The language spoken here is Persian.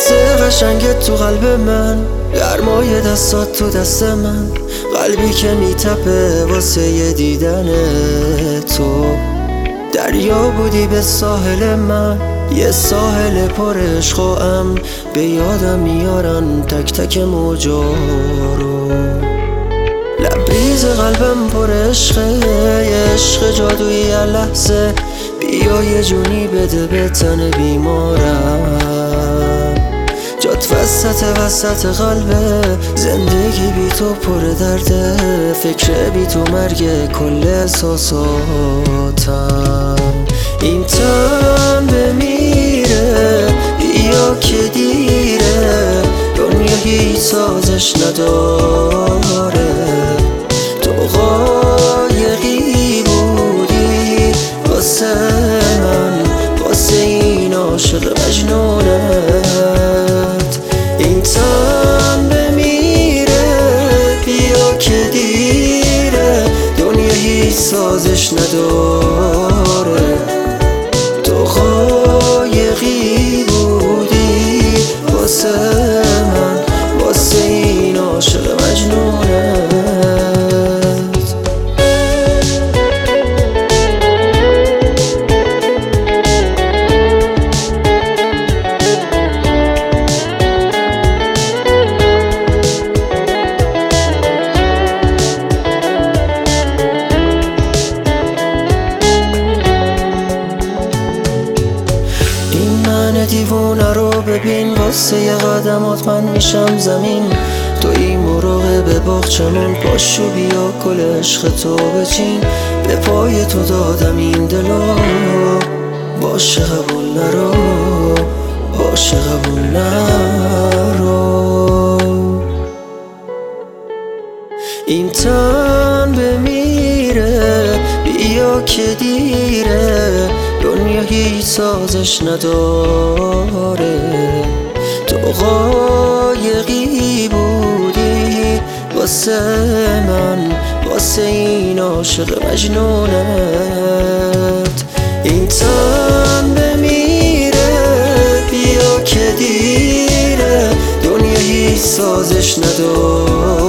قشنگت تو قلب من، گرمای دستات تو دست من، قلبی که میتپه واسه یه دیدن تو. دریا بودی به ساحل من، یه ساحل پر عشق و امن، به یادم میارن تک تک موجا رو. لبریز قلبم پر عشقه، یه عشق جادویی هر لحظه، بیا یه جونی بده به تن بیمارم. جات وسط قلبه، زندگی بی تو پر درده، فکر بی تو مرگ کل احساساتم. این تن بمیره بیا که دیره، دنیا هیچ سازش نداره. تو قایقی بودی واسه من، واسه این عاشق مجنونت. این تن بمیره بیا که دیره، دنیا هیچ سازش نداره. تو قایقی بودی واسه من، واسه این عاشق مجنونت. دیوونه رو ببین، واسه یه قدمات من میشم زمین. توی مراقب باغچمون، پاشو بیا کل عشق تو بچین. به پای تو دادم این دلو، باشه قبول نرو، باشه قبول نرو. این تن بمیره بیا که دیره، دنیا هیچ سازش نداره. تو قایقی بودی واسه من، واسه این عاشق مجنونت. این تن بمیره بیا که دیره، دنیا هیچ سازش نداره.